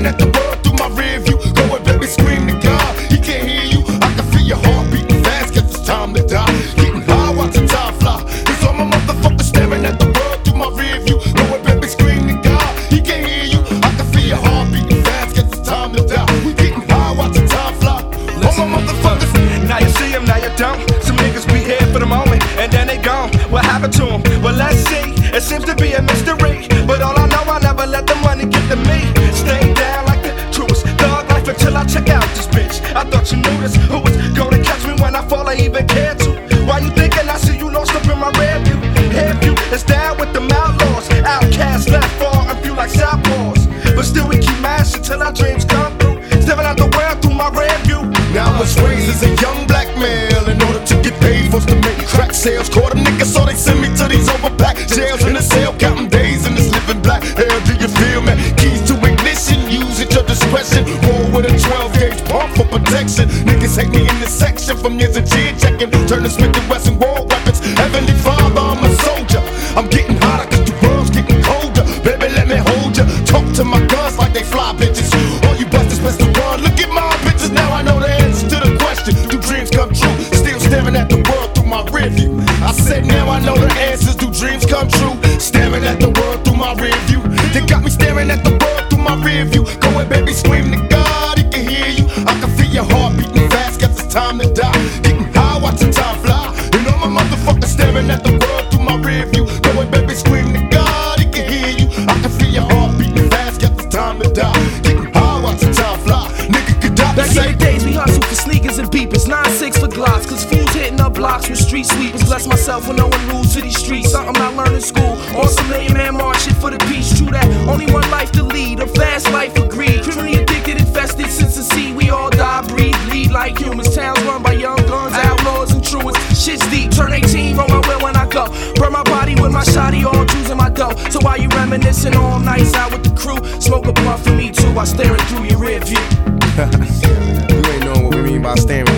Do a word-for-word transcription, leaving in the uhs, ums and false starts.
staring at the world through my rear view. Go and baby, scream to God, he can't hear you. I can feel your heart beating fast, guess it's time to die. Getting high, watching time fly. It's all my motherfuckers staring at the world through my rear view. Go and baby, scream to God, he can't hear you. I can feel your heart beating fast, guess it's time to die. We getting high, watching time fly. All my motherfuckers. Now you see him, now you don't. Some niggas be here for the moment, and then they gone. What happened to him? Well, let's see. It seems to be a mystery, but all I know, I never let the money get to me. Stay down like the truest thug life until I check out this bitch. I thought you knew this. Who was gonna catch me when I fall? I even cared to. Why you thinking I see you lost up in my rear view? Head view is down with the outlaws. Outcasts left far and few like southpaws, but still we keep mashing till our dreams come through. Stepping out the world through my rear view. Now I was raised as a young black male in order to get paid for us to make crack sales. Caught a nigga, so they send me to these overpacked jails in a cell, counting days in this living black hell. Do you feel me? Keys to ignition, use at your discretion. Roll with a twelve gauge pump for protection. Niggas hate me in this section from years of cheer checking. Turning Smith and Wesson war weapons. Heavenly Father, I'm a soldier. I'm getting hotter cause the world's getting colder. Baby, let me hold ya. Talk to my guns like they fly bitches. All you busters best to run. Look at my bitches, now I know the answer to the question. Do dreams come true? Still staring at the world through my rear view. I said now I know the answers. Do dreams come true? Staring at the world through my rear view. They got me staring at the world through my rear view. Go ahead, baby, scream to God, he can hear you. I can feel your heart beating fast, guess it's time to die. Getting high, watching time fly. And all my motherfuckers staring at the world through my rear view. Go ahead, baby, scream to God, he can hear you. I can feel your heart beating fast, guess it's time to die. Getting high, watching time fly. Nigga could die. Back in the days we hustle for sneakers and beepers, nine six for glocks, cause fools hitting up blocks with street sweepers. Bless myself when no one rules to these streets. Something I learned in school. On some million man march, shit for the peace. True that, only one life to lead, a fast life of greed. Criminally addicted, infested since the sea. We all die, breathe, bleed like humans. Towns run by young guns, outlaws and truants. Shit's deep, turn eighteen, roll my wheel when I go. Burn my body with my shotty, all Jews in my dough. So while you reminiscing all nights out with the crew, smoke a blunt for me too, I staring through your rear view. You ain't knowing what we mean by staring